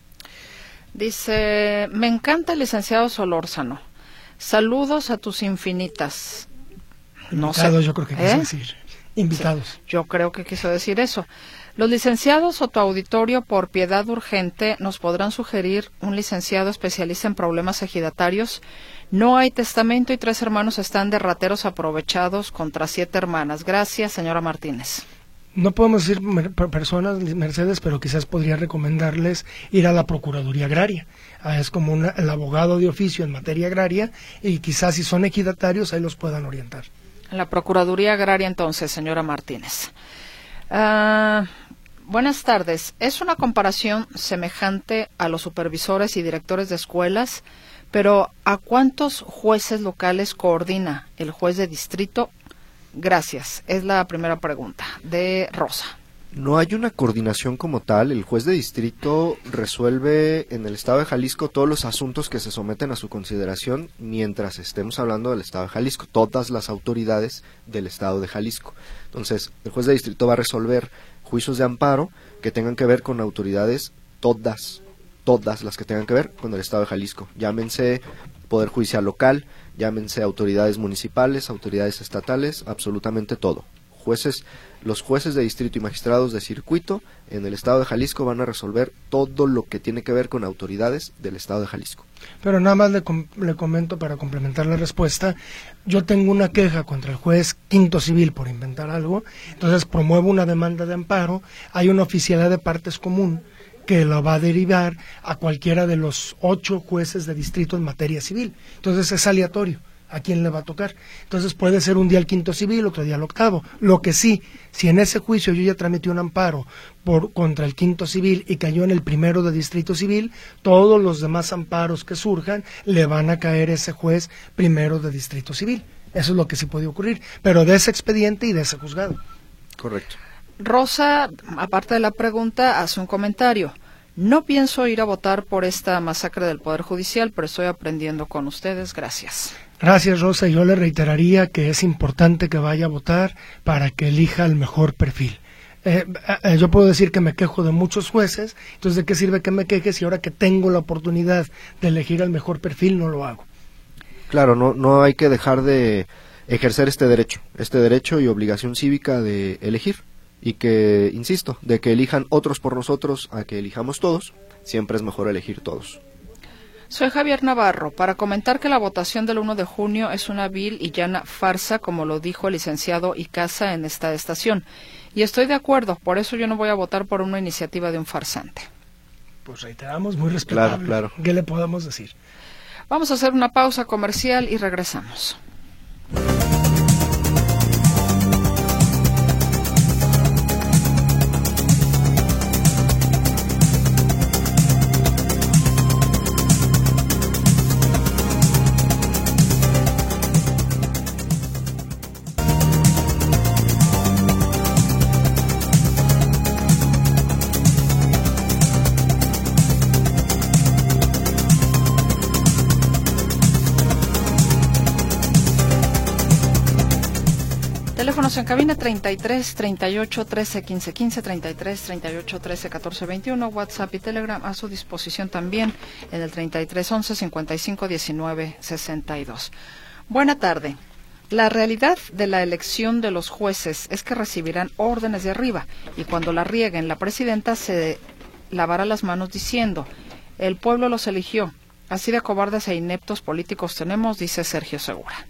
Speaker 2: Dice, me encanta el licenciado Solórzano. Saludos a tus infinitas.
Speaker 3: No sé. Yo creo que quiso decir. Invitados.
Speaker 2: Sí, yo creo que quiso decir eso. Los licenciados o tu auditorio, por piedad urgente, nos podrán sugerir un licenciado especialista en problemas ejidatarios. No hay testamento y 3 hermanos están de rateros aprovechados contra 7 hermanas. Gracias, señora Martínez.
Speaker 3: No podemos decir personas, Mercedes, pero quizás podría recomendarles ir a la Procuraduría Agraria. Es como el abogado de oficio en materia agraria, y quizás si son ejidatarios ahí los puedan orientar.
Speaker 2: La Procuraduría Agraria entonces, señora Martínez. Buenas tardes. Es una comparación semejante a los supervisores y directores de escuelas, pero ¿a cuántos jueces locales coordina el juez de distrito? Gracias. Es la primera pregunta de Rosa.
Speaker 4: No hay una coordinación como tal. El juez de distrito resuelve en el estado de Jalisco todos los asuntos que se someten a su consideración mientras estemos hablando del estado de Jalisco, todas las autoridades del estado de Jalisco. Entonces, el juez de distrito va a resolver juicios de amparo que tengan que ver con autoridades, todas las que tengan que ver con el estado de Jalisco. Llámense Poder Judicial local, llámense autoridades municipales, autoridades estatales, absolutamente todo. Los jueces de distrito y magistrados de circuito en el estado de Jalisco van a resolver todo lo que tiene que ver con autoridades del estado de Jalisco.
Speaker 3: Pero nada más le comento para complementar la respuesta. Yo tengo una queja contra el juez quinto civil por inventar algo, entonces promuevo una demanda de amparo. Hay una oficialidad de partes común que la va a derivar a cualquiera de los 8 jueces de distrito en materia civil. Entonces es aleatorio a quién le va a tocar. Entonces puede ser un día el quinto civil, otro día el octavo. Lo que sí, si en ese juicio yo ya tramité un amparo contra el quinto civil y cayó en el primero de distrito civil, todos los demás amparos que surjan le van a caer ese juez primero de distrito civil. Eso es lo que sí puede ocurrir, pero de ese expediente y de ese juzgado.
Speaker 4: Correcto.
Speaker 2: Rosa, aparte de la pregunta, hace un comentario. No pienso ir a votar por esta masacre del Poder Judicial, pero estoy aprendiendo con ustedes. Gracias.
Speaker 3: Gracias, Rosa. Yo le reiteraría que es importante que vaya a votar para que elija el mejor perfil. Yo puedo decir que me quejo de muchos jueces, entonces ¿de qué sirve que me queje si ahora que tengo la oportunidad de elegir el mejor perfil no lo hago?
Speaker 4: Claro, no hay que dejar de ejercer este derecho y obligación cívica de elegir. Y que, insisto, de que elijan otros por nosotros a que elijamos todos, siempre es mejor elegir todos.
Speaker 2: Soy Javier Navarro, para comentar que la votación del 1 de junio es una vil y llana farsa, como lo dijo el licenciado Icaza en esta estación. Y estoy de acuerdo, por eso yo no voy a votar por una iniciativa de un farsante.
Speaker 3: Pues reiteramos, muy respetable.
Speaker 4: Claro.
Speaker 3: ¿Qué le podemos decir?
Speaker 2: Vamos a hacer una pausa comercial y regresamos. Teléfonos en cabina 33 38 13 15 15, 33 38 13 14 21, WhatsApp y Telegram a su disposición también en el 33 11 55 19 62. Buena tarde. La realidad de la elección de los jueces es que recibirán órdenes de arriba y cuando la rieguen la presidenta se lavará las manos diciendo: el pueblo los eligió. Así de cobardes e ineptos políticos tenemos, dice Sergio Segura.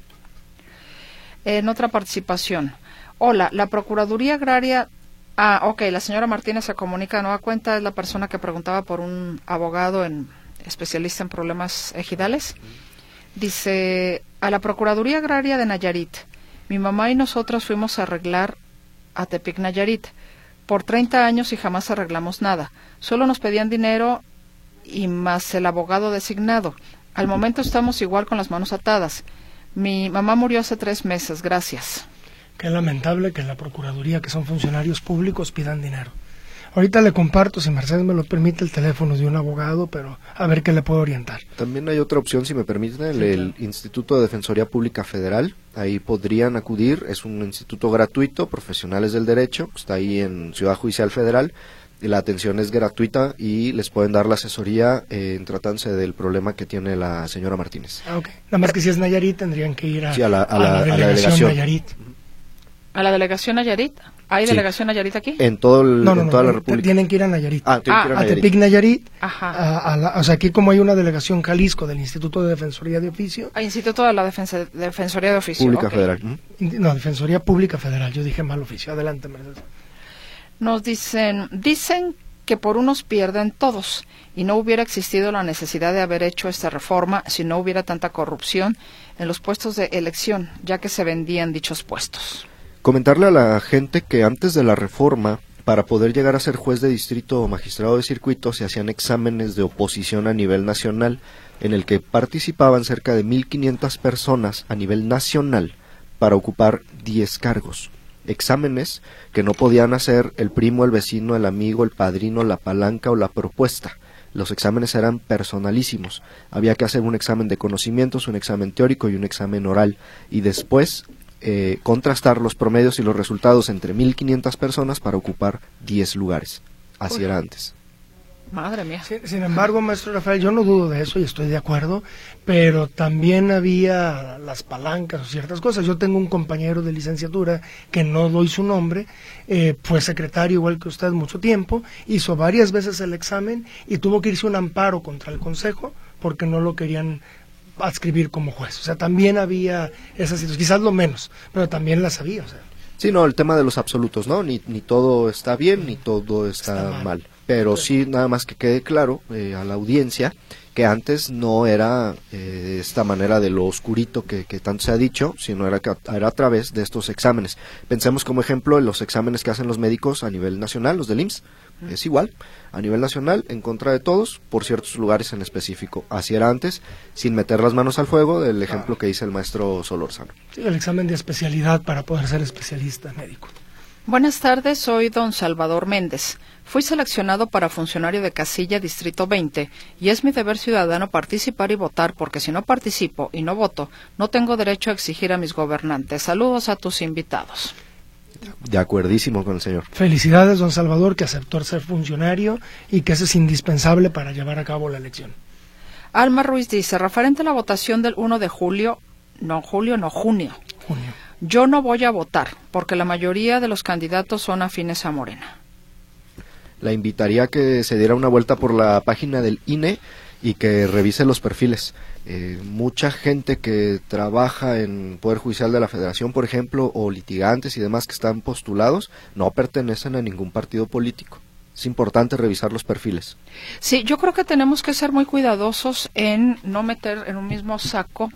Speaker 2: En otra participación, hola, la Procuraduría Agraria, la señora Martínez se comunica de nueva cuenta, es la persona que preguntaba por un abogado especialista en problemas ejidales. Dice, a la Procuraduría Agraria de Nayarit, mi mamá y nosotros fuimos a arreglar a Tepic, Nayarit, por 30 años y jamás arreglamos nada, solo nos pedían dinero y más el abogado designado. Al momento estamos igual con las manos atadas. Mi mamá murió hace 3 meses, gracias.
Speaker 3: Qué lamentable que en la Procuraduría, que son funcionarios públicos, pidan dinero. Ahorita le comparto, si Mercedes me lo permite, el teléfono de un abogado, pero a ver qué le puedo orientar.
Speaker 4: También hay otra opción, si me permiten, el Instituto de Defensoría Pública Federal. Ahí podrían acudir, es un instituto gratuito, profesionales del derecho, está ahí en Ciudad Judicial Federal. La atención es gratuita y les pueden dar la asesoría en tratándose del problema que tiene la señora Martínez.
Speaker 3: Okay. Nada más que si es Nayarit tendrían que ir a
Speaker 4: la delegación
Speaker 3: Nayarit.
Speaker 2: ¿A la delegación Nayarit? ¿Hay delegación Nayarit aquí?
Speaker 4: En toda la República.
Speaker 3: Tienen que ir a Nayarit.
Speaker 4: Tienen que ir a Nayarit.
Speaker 3: Tepic, Nayarit.
Speaker 2: Ajá.
Speaker 3: O sea, aquí como hay una delegación Jalisco del Instituto de Defensoría de Oficio.
Speaker 2: Instituto de la Defensoría de Oficio.
Speaker 4: Pública Federal.
Speaker 3: No, Defensoría Pública Federal. Yo dije mal oficio. Adelante, Mercedes.
Speaker 2: Nos dicen que por unos pierden todos y no hubiera existido la necesidad de haber hecho esta reforma si no hubiera tanta corrupción en los puestos de elección, ya que se vendían dichos puestos.
Speaker 4: Comentarle a la gente que antes de la reforma, para poder llegar a ser juez de distrito o magistrado de circuito, se hacían exámenes de oposición a nivel nacional, en el que participaban cerca de 1,500 personas a nivel nacional para ocupar 10 cargos. Exámenes que no podían hacer el primo, el vecino, el amigo, el padrino, la palanca o la propuesta. Los exámenes eran personalísimos. Había que hacer un examen de conocimientos, un examen teórico y un examen oral. Y después contrastar los promedios y los resultados entre 1,500 personas para ocupar 10 lugares. Así era antes.
Speaker 2: Madre mía.
Speaker 3: Sin embargo, maestro Rafael, yo no dudo de eso y estoy de acuerdo, pero también había las palancas o ciertas cosas. Yo tengo un compañero de licenciatura, que no doy su nombre, fue secretario igual que usted mucho tiempo, hizo varias veces el examen y tuvo que irse a un amparo contra el Consejo porque no lo querían adscribir como juez. O sea, también había esas situaciones, quizás lo menos, pero también las había. O sea.
Speaker 4: Sí, no, el tema de los absolutos, ¿no? Ni todo está bien, ni todo está mal. Pero sí, nada más que quede claro a la audiencia que antes no era esta manera de lo oscurito que tanto se ha dicho, sino era a través de estos exámenes. Pensemos como ejemplo en los exámenes que hacen los médicos a nivel nacional, los del IMSS, es igual, a nivel nacional, en contra de todos, por ciertos lugares en específico. Así era antes, sin meter las manos al fuego, del ejemplo que dice el maestro Solórzano.
Speaker 3: Sí, el examen de especialidad para poder ser especialista médico.
Speaker 2: Buenas tardes, soy don Salvador Méndez. Fui seleccionado para funcionario de casilla Distrito 20 y es mi deber ciudadano participar y votar, porque si no participo y no voto, no tengo derecho a exigir a mis gobernantes. Saludos a tus invitados.
Speaker 4: De acuerdísimo con el señor.
Speaker 3: Felicidades, don Salvador, que aceptó ser funcionario y que eso es indispensable para llevar a cabo la elección.
Speaker 2: Alma Ruiz dice, referente a la votación del 1 de junio.
Speaker 3: Junio.
Speaker 2: Yo no voy a votar, porque la mayoría de los candidatos son afines a Morena.
Speaker 4: La invitaría a que se diera una vuelta por la página del INE y que revise los perfiles. Mucha gente que trabaja en Poder Judicial de la Federación, por ejemplo, o litigantes y demás que están postulados, no pertenecen a ningún partido político. Es importante revisar los perfiles.
Speaker 2: Sí, yo creo que tenemos que ser muy cuidadosos en no meter en un mismo saco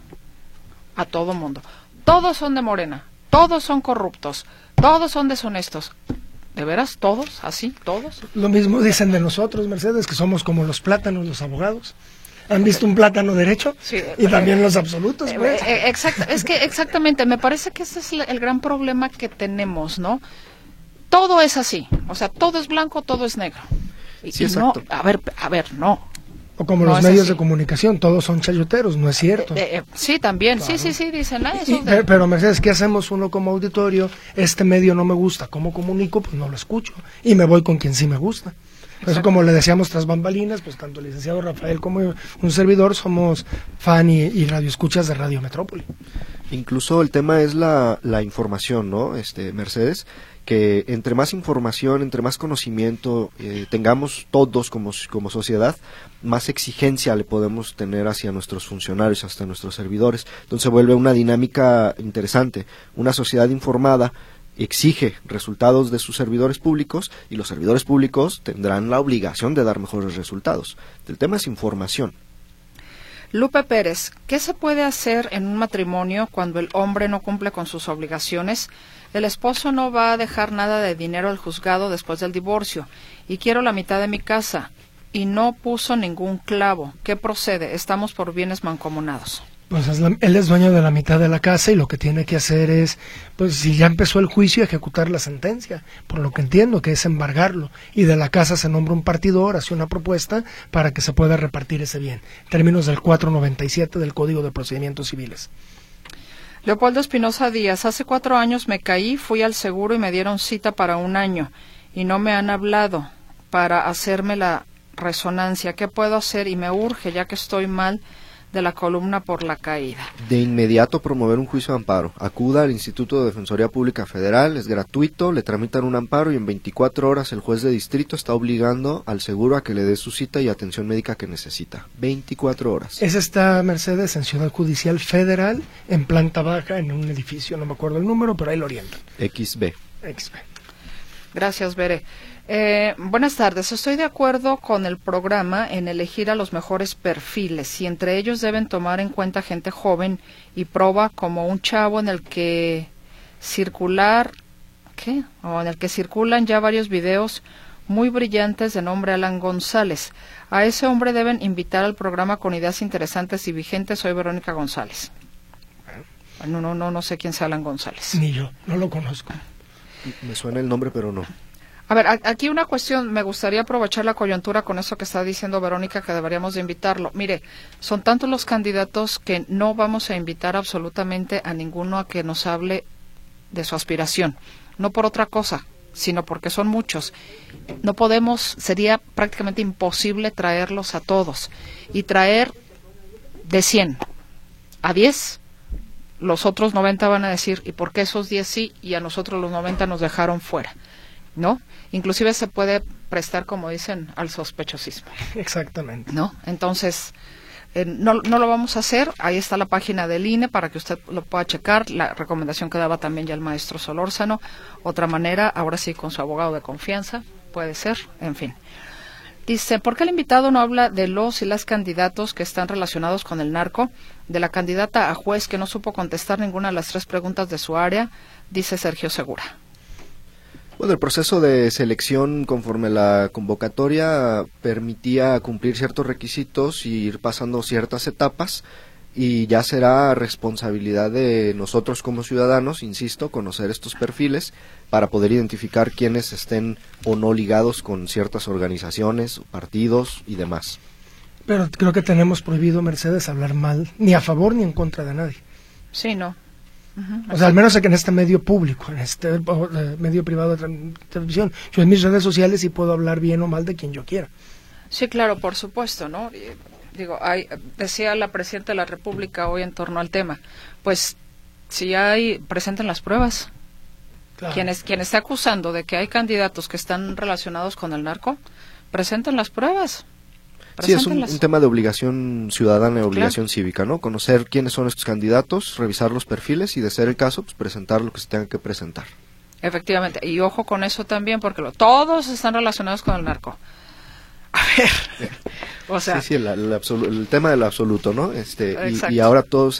Speaker 2: a todo mundo. Todos son de Morena, todos son corruptos, todos son deshonestos. ¿De veras? ¿Todos? ¿Así? ¿Todos?
Speaker 3: Lo mismo dicen de nosotros, Mercedes, que somos como los plátanos, los abogados. ¿Han visto un plátano derecho?
Speaker 2: Sí,
Speaker 3: y también los absolutos, pues.
Speaker 2: Es que exactamente, me parece que ese es el gran problema que tenemos, ¿no? Todo es así, o sea, todo es blanco, todo es negro.
Speaker 4: Sí,
Speaker 2: y no,
Speaker 4: exacto.
Speaker 2: a ver, no.
Speaker 3: O como
Speaker 2: No
Speaker 3: los
Speaker 2: es
Speaker 3: medios
Speaker 2: así.
Speaker 3: de comunicación, todos son chayoteros, no es cierto.
Speaker 2: Sí, también,
Speaker 3: Claro.
Speaker 2: sí, dicen eso.
Speaker 3: Y, pero Mercedes, ¿qué hacemos uno como auditorio? Este medio no me gusta, ¿cómo comunico? Pues no lo escucho y me voy con quien sí me gusta. Por eso, como le decíamos tras bambalinas, pues tanto el licenciado Rafael como un servidor somos fan y radioescuchas de Radio Metrópoli.
Speaker 4: Incluso el tema es la información, ¿no? Mercedes, que entre más información, entre más conocimiento tengamos todos como sociedad, más exigencia le podemos tener hacia nuestros funcionarios, hasta nuestros servidores. Entonces vuelve una dinámica interesante. Una sociedad informada exige resultados de sus servidores públicos y los servidores públicos tendrán la obligación de dar mejores resultados. El tema es información.
Speaker 2: Lupe Pérez, ¿qué se puede hacer en un matrimonio cuando el hombre no cumple con sus obligaciones? El esposo no va a dejar nada de dinero al juzgado después del divorcio y quiero la mitad de mi casa y no puso ningún clavo. ¿Qué procede? Estamos por bienes mancomunados.
Speaker 3: Pues él es dueño de la mitad de la casa y lo que tiene que hacer es, pues si ya empezó el juicio, ejecutar la sentencia, por lo que entiendo que es embargarlo, y de la casa se nombra un partidor, hace una propuesta para que se pueda repartir ese bien, en términos del 497 del Código de Procedimientos Civiles.
Speaker 2: Leopoldo Espinosa Díaz, hace 4 años me caí, fui al seguro y me dieron cita para 1 año y no me han hablado para hacerme la resonancia. ¿Qué puedo hacer? Y me urge, ya que estoy mal de la columna por la caída.
Speaker 4: De inmediato promover un juicio de amparo. Acuda al Instituto de Defensoría Pública Federal, es gratuito, le tramitan un amparo y en 24 horas el juez de distrito está obligando al seguro a que le dé su cita y atención médica que necesita. 24 horas.
Speaker 3: Esa está, Mercedes, en Ciudad Judicial Federal, en planta baja, en un edificio, no me acuerdo el número, pero ahí lo orientan.
Speaker 4: XB.
Speaker 2: Gracias, Bere. Buenas tardes. Estoy de acuerdo con el programa en elegir a los mejores perfiles y entre ellos deben tomar en cuenta gente joven y proba, como un chavo en el que circulan ya varios videos muy brillantes de nombre Alan González. A ese hombre deben invitar al programa con ideas interesantes y vigentes. Soy Verónica González. No sé quién sea Alan González.
Speaker 3: Ni yo, no lo conozco.
Speaker 4: Me suena el nombre, pero no.
Speaker 2: A ver, aquí una cuestión, me gustaría aprovechar la coyuntura con eso que está diciendo Verónica, que deberíamos de invitarlo. Mire, son tantos los candidatos que no vamos a invitar absolutamente a ninguno a que nos hable de su aspiración, no por otra cosa, sino porque son muchos. No podemos, sería prácticamente imposible traerlos a todos. Y traer de 100 a 10, los otros 90 van a decir, ¿y por qué esos 10 sí y a nosotros los 90 nos dejaron fuera? ¿No? Inclusive se puede prestar, como dicen, al sospechosismo.
Speaker 3: Exactamente.
Speaker 2: ¿No? Entonces, no lo vamos a hacer. Ahí está la página del INE para que usted lo pueda checar. La recomendación que daba también ya el maestro Solórzano. Otra manera, ahora sí con su abogado de confianza, puede ser, en fin. Dice, ¿por qué el invitado no habla de los y las candidatos que están relacionados con el narco? De la candidata a juez que no supo contestar ninguna de las 3 preguntas de su área, dice Sergio Segura.
Speaker 4: Bueno, el proceso de selección conforme la convocatoria permitía cumplir ciertos requisitos y ir pasando ciertas etapas, y ya será responsabilidad de nosotros como ciudadanos, insisto, conocer estos perfiles para poder identificar quienes estén o no ligados con ciertas organizaciones, partidos y demás.
Speaker 3: Pero creo que tenemos prohibido, Mercedes, hablar mal, ni a favor ni en contra de nadie.
Speaker 2: Sí, no.
Speaker 3: O sea, al menos en este medio público, en este medio privado de televisión. Yo en mis redes sociales sí puedo hablar bien o mal de quien yo quiera.
Speaker 2: Sí, claro, por supuesto, ¿no? Digo, decía la Presidenta de la República hoy en torno al tema, pues si presenten las pruebas. Claro. Quien esté acusando de que hay candidatos que están relacionados con el narco, presenten las pruebas.
Speaker 4: Sí, es un tema de obligación ciudadana y obligación cívica, ¿no? Conocer quiénes son estos candidatos, revisar los perfiles y, de ser el caso, pues presentar lo que se tenga que presentar.
Speaker 2: Efectivamente, y ojo con eso también, porque todos están relacionados con el narco. A ver, o sea...
Speaker 4: Sí, el tema del absoluto, ¿no? Y ahora todos,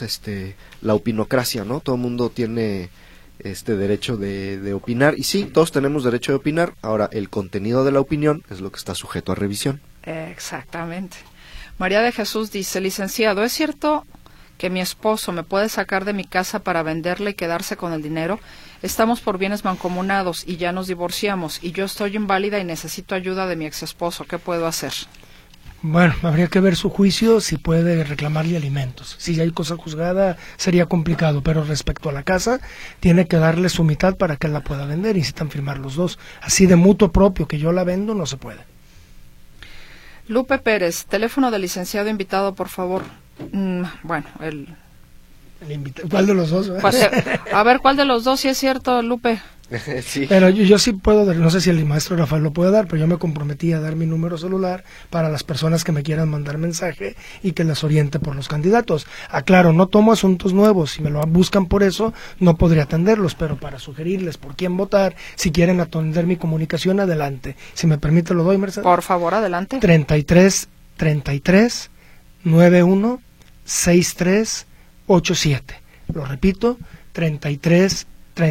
Speaker 4: la opinocracia, ¿no? Todo el mundo tiene derecho de opinar, y sí, todos tenemos derecho de opinar. Ahora, el contenido de la opinión es lo que está sujeto a revisión.
Speaker 2: Exactamente. María de Jesús dice, licenciado, ¿es cierto que mi esposo me puede sacar de mi casa para venderla y quedarse con el dinero? Estamos por bienes mancomunados y ya nos divorciamos y yo estoy inválida y necesito ayuda de mi ex esposo. ¿Qué puedo hacer?
Speaker 3: Bueno, habría que ver su juicio, si puede reclamarle alimentos. Si hay cosa juzgada sería complicado, pero respecto a la casa, tiene que darle su mitad para que él la pueda vender y necesitan firmar los dos. Así de mutuo propio, que yo la vendo, no se puede.
Speaker 2: Lupe Pérez, teléfono del licenciado invitado, por favor. Bueno,
Speaker 3: ¿cuál de los dos?
Speaker 2: A ver, ¿cuál de los dos? Si es cierto, Lupe.
Speaker 4: Sí.
Speaker 3: Pero yo sí puedo dar, no sé si el maestro Rafael lo puede dar, pero yo me comprometí a dar mi número celular para las personas que me quieran mandar mensaje y que les oriente por los candidatos. Aclaro, no tomo asuntos nuevos, si me lo buscan por eso, no podría atenderlos, pero para sugerirles por quién votar, si quieren atender mi comunicación, adelante. Si me permite, lo doy, Mercedes.
Speaker 2: Por favor, adelante.
Speaker 3: 33 91 63 87. Lo repito, 33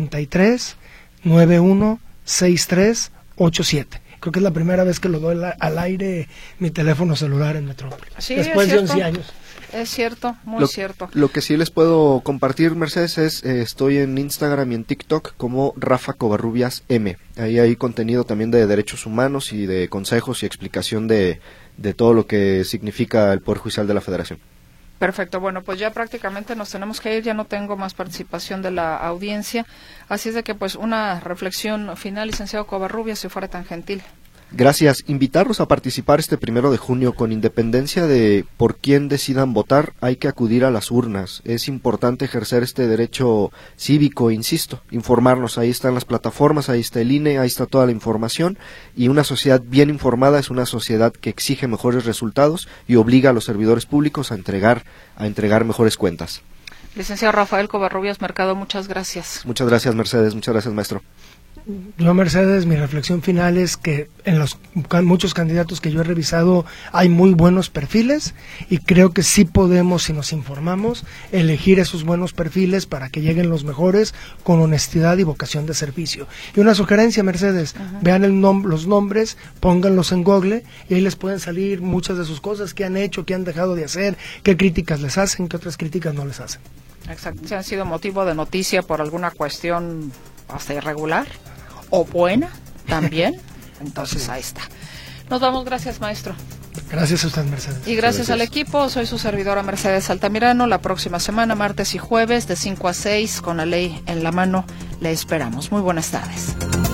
Speaker 3: 916387. Creo que es la primera vez que lo doy al aire mi teléfono celular en Metrópoli.
Speaker 2: Sí,
Speaker 3: después de 11 años.
Speaker 2: Es cierto, muy cierto.
Speaker 4: Lo que sí les puedo compartir, Mercedes, es estoy en Instagram y en TikTok como Rafa Covarrubias M. Ahí hay contenido también de derechos humanos y de consejos y explicación de todo lo que significa el Poder Judicial de la Federación.
Speaker 2: Perfecto, bueno, pues ya prácticamente nos tenemos que ir, ya no tengo más participación de la audiencia, así es de que pues una reflexión final, licenciado Covarrubias, si fuera tan gentil.
Speaker 4: Gracias. Invitarlos a participar este 1 de junio, con independencia de por quién decidan votar, hay que acudir a las urnas. Es importante ejercer este derecho cívico, insisto, informarnos. Ahí están las plataformas, ahí está el INE, ahí está toda la información, y una sociedad bien informada es una sociedad que exige mejores resultados y obliga a los servidores públicos a entregar mejores cuentas.
Speaker 2: Licenciado Rafael Covarrubias Mercado, muchas gracias.
Speaker 4: Muchas gracias, Mercedes, muchas gracias, maestro.
Speaker 3: Yo, Mercedes, mi reflexión final es que en los muchos candidatos que yo he revisado hay muy buenos perfiles, y creo que sí podemos, si nos informamos, elegir esos buenos perfiles para que lleguen los mejores con honestidad y vocación de servicio. Y una sugerencia, Mercedes, vean los nombres, pónganlos en Google y ahí les pueden salir muchas de sus cosas, que han hecho, que han dejado de hacer, qué críticas les hacen, qué otras críticas no les hacen.
Speaker 2: Exacto, si han sido motivo de noticia por alguna cuestión hasta irregular o buena también, entonces ahí está. Nos vamos, gracias, maestro.
Speaker 3: Gracias a usted, Mercedes.
Speaker 2: Y gracias al equipo, soy su servidora Mercedes Altamirano. La próxima semana, martes y jueves, de 5 a 6, con la ley en la mano, le esperamos. Muy buenas tardes.